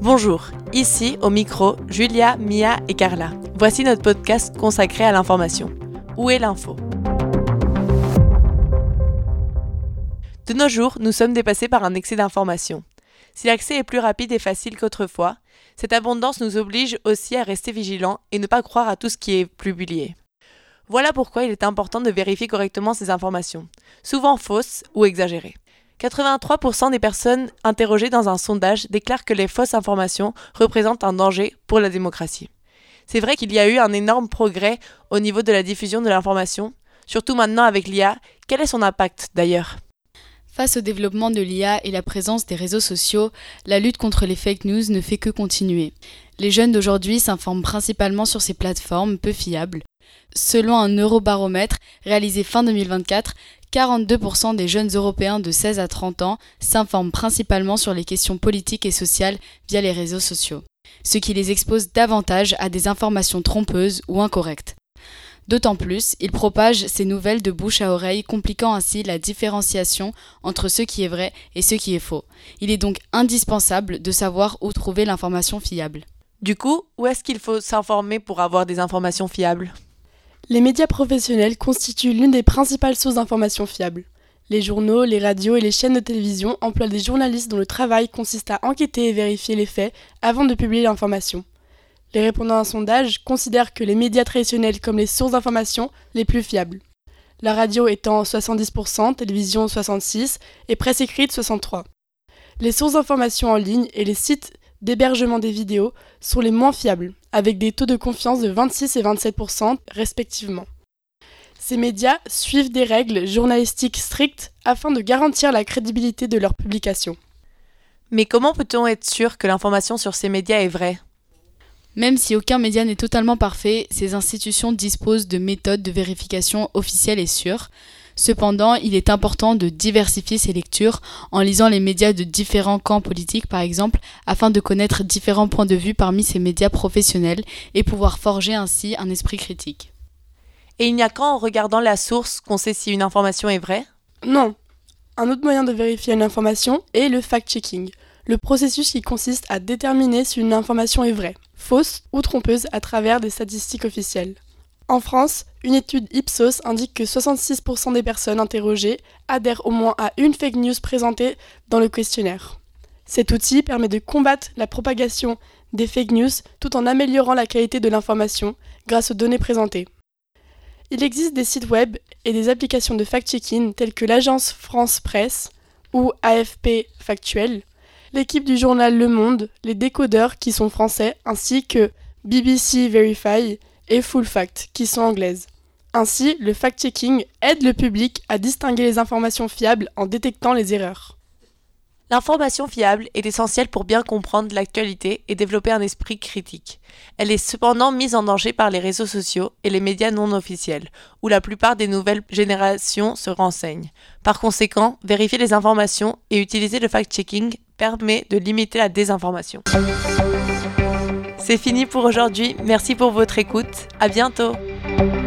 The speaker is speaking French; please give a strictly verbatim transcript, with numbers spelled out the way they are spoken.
Bonjour, ici au micro, Julia, Mia et Carla. Voici notre podcast consacré à l'information. Où est l'info ? De nos jours, nous sommes dépassés par un excès d'informations. Si l'accès est plus rapide et facile qu'autrefois, cette abondance nous oblige aussi à rester vigilants et ne pas croire à tout ce qui est publié. Voilà pourquoi il est important de vérifier correctement ces informations, souvent fausses ou exagérées. quatre-vingt-trois pour cent des personnes interrogées dans un sondage déclarent que les fausses informations représentent un danger pour la démocratie. C'est vrai qu'il y a eu un énorme progrès au niveau de la diffusion de l'information, surtout maintenant avec l'I A. Quel est son impact d'ailleurs ? Face au développement de l'I A et la présence des réseaux sociaux, la lutte contre les fake news ne fait que continuer. Les jeunes d'aujourd'hui s'informent principalement sur ces plateformes peu fiables. Selon un eurobaromètre réalisé fin deux mille vingt-quatre, quarante-deux pour cent des jeunes Européens de seize à trente ans s'informent principalement sur les questions politiques et sociales via les réseaux sociaux, ce qui les expose davantage à des informations trompeuses ou incorrectes. D'autant plus, ils propagent ces nouvelles de bouche à oreille, compliquant ainsi la différenciation entre ce qui est vrai et ce qui est faux. Il est donc indispensable de savoir où trouver l'information fiable. Du coup, où est-ce qu'il faut s'informer pour avoir des informations fiables ? Les médias professionnels constituent l'une des principales sources d'informations fiables. Les journaux, les radios et les chaînes de télévision emploient des journalistes dont le travail consiste à enquêter et vérifier les faits avant de publier l'information. Les répondants à un sondage considèrent que les médias traditionnels comme les sources d'information les plus fiables. La radio étant soixante-dix pour cent, télévision soixante-six pour cent et presse écrite soixante-trois pour cent. Les sources d'information en ligne et les sites d'hébergement des vidéos sont les moins fiables, avec des taux de confiance de vingt-six et vingt-sept pour cent respectivement. Ces médias suivent des règles journalistiques strictes afin de garantir la crédibilité de leurs publications. Mais comment peut-on être sûr que l'information sur ces médias est vraie ? Même si aucun média n'est totalement parfait, ces institutions disposent de méthodes de vérification officielles et sûres. Cependant, il est important de diversifier ses lectures en lisant les médias de différents camps politiques par exemple, afin de connaître différents points de vue parmi ces médias professionnels et pouvoir forger ainsi un esprit critique. Et il n'y a qu'en regardant la source qu'on sait si une information est vraie ? Non. Un autre moyen de vérifier une information est le fact-checking, le processus qui consiste à déterminer si une information est vraie, fausse ou trompeuse à travers des statistiques officielles. En France, une étude Ipsos indique que soixante-six pour cent des personnes interrogées adhèrent au moins à une fake news présentée dans le questionnaire. Cet outil permet de combattre la propagation des fake news tout en améliorant la qualité de l'information grâce aux données présentées. Il existe des sites web et des applications de fact-checking telles que l'agence France Presse ou A F P Factuel, l'équipe du journal Le Monde, les décodeurs qui sont français, ainsi que B B C Verify et Full Fact qui sont anglaises. Ainsi, le fact-checking aide le public à distinguer les informations fiables en détectant les erreurs. L'information fiable est essentielle pour bien comprendre l'actualité et développer un esprit critique. Elle est cependant mise en danger par les réseaux sociaux et les médias non officiels, où la plupart des nouvelles générations se renseignent. Par conséquent, vérifier les informations et utiliser le fact-checking permet de limiter la désinformation. C'est fini pour aujourd'hui, merci pour votre écoute, à bientôt.